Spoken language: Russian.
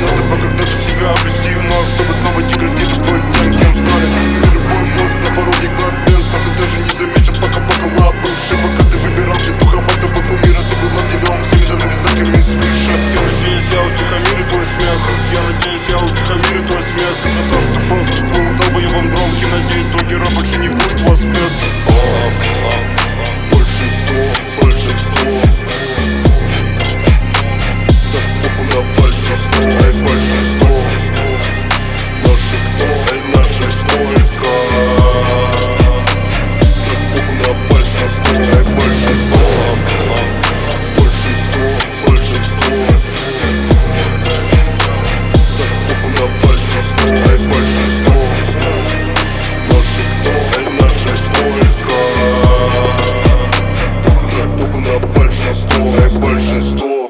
Надо бы когда-то себя обрести вновь, чтобы снова не грозить тобой тем, кем стали. И любой мост на пороге Гладбенс, но ты даже не заметил, пока была бывшей. Пока ты выбирал петуховатого кумира, ты был обделен всеми дровизаками свыше. Я надеюсь, я утихомирю твой смех. Я надеюсь, я утихомирю твой смех. И за то, что просто был долбоебом громким. Надеюсь, твой герой больше не будет воспет. Большинство так похуй на большинство. Большинство наших кто, наших сколько. Так похуй на большинство. Большинство так похуй на большинство. Большинство наших кто, наших сколько. Так похуй на большинство. Большинство